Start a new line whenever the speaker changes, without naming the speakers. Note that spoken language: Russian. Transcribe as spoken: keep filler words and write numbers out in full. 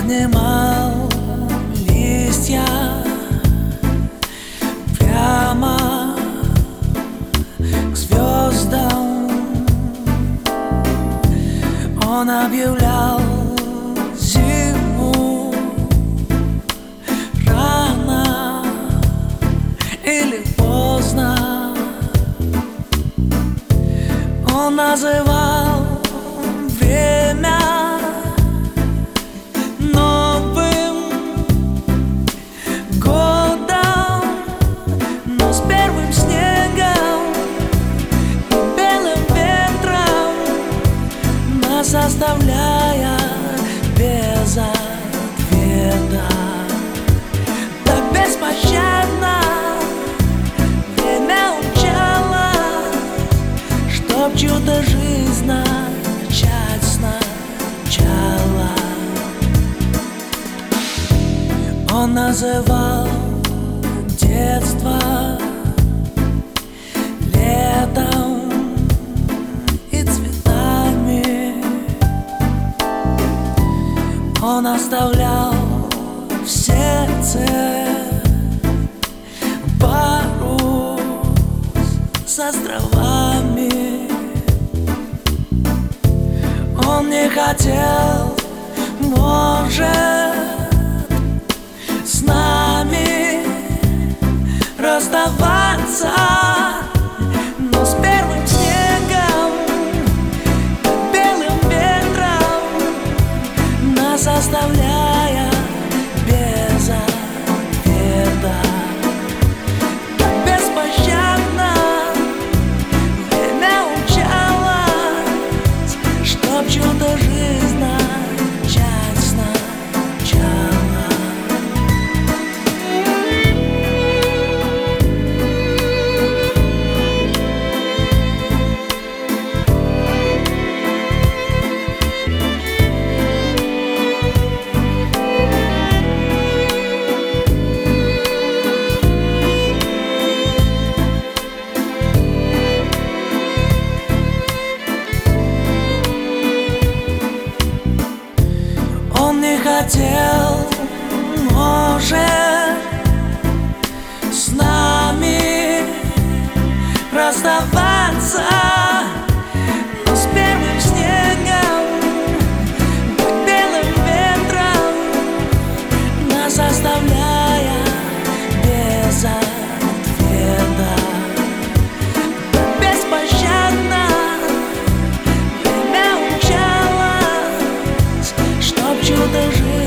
поднимал листья прямо к звездам. Он объявлял зиму рано или поздно. Он называл время новым годом, но с первым снегом и белым ветром, нас оставляя без ответа. Так беспощадно время умчалось, чтоб чудо жизнь начать сначала. Он называл детство летом и цветами. Он оставлял в сердце парус с островами. Он не хотел, может, с нами расставаться, но с первым снегом, белым ветром, нас оставляя без ответа. Так беспощадно время умчалось, чтоб чудо жизнь начать сначала. Он не хотел, может, с нами расставаться, но с первым снегом, белым ветром, нас оставляя без ответа. Беспощадно время умчалось, чтоб чудо жизнь